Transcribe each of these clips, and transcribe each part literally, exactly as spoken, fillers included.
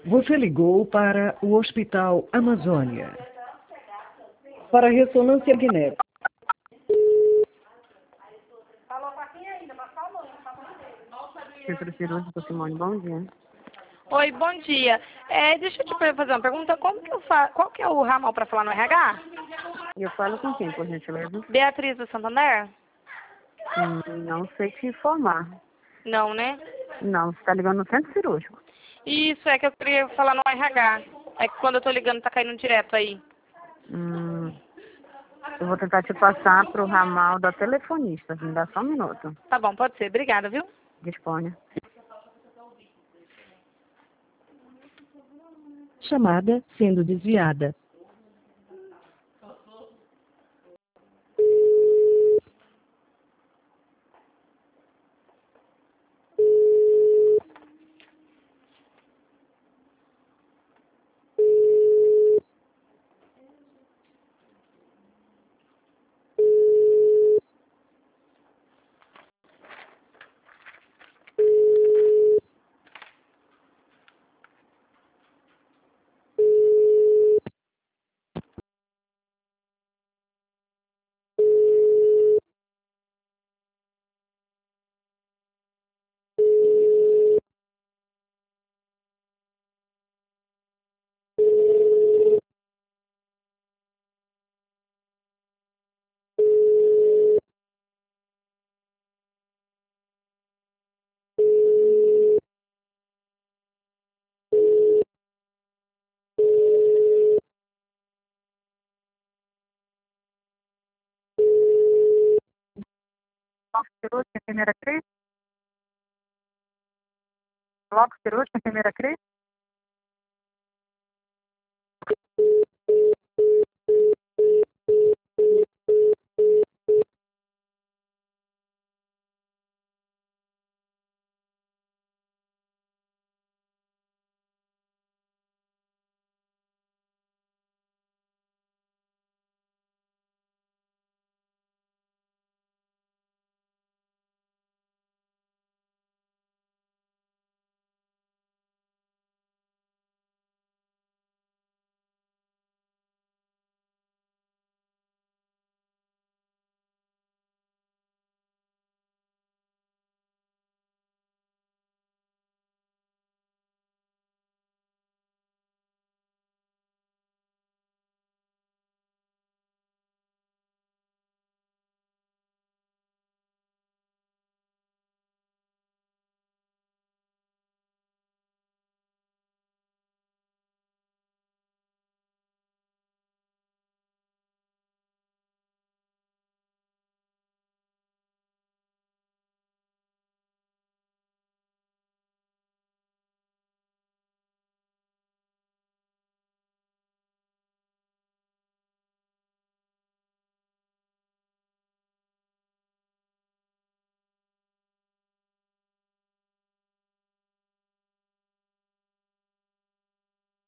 Você ligou para o Hospital Amazônia. Para ressonância magnética. Centro Cirúrgico Simone, bom dia. Oi, bom dia. É, deixa eu te fazer uma pergunta. Como que eu fa... Qual que é o ramal para falar no R H? Eu falo com quem, por gentileza? Beatriz do Santander? Hum, não sei te informar. Não, né? Não, você está ligando no Centro Cirúrgico. Isso, é que eu queria falar no R H. É que quando eu tô ligando tá caindo direto aí. Hum, eu vou tentar te passar para o ramal da telefonista. Me dá só um minuto. Tá bom, pode ser. Obrigada, viu? Disponha. Chamada sendo desviada. Bloco cirúrgico, enfermeira Cris? Bloco cirúrgico, enfermeira Cris?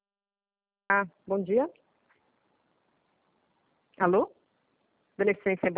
Ah, bom dia. Alô? Beneficência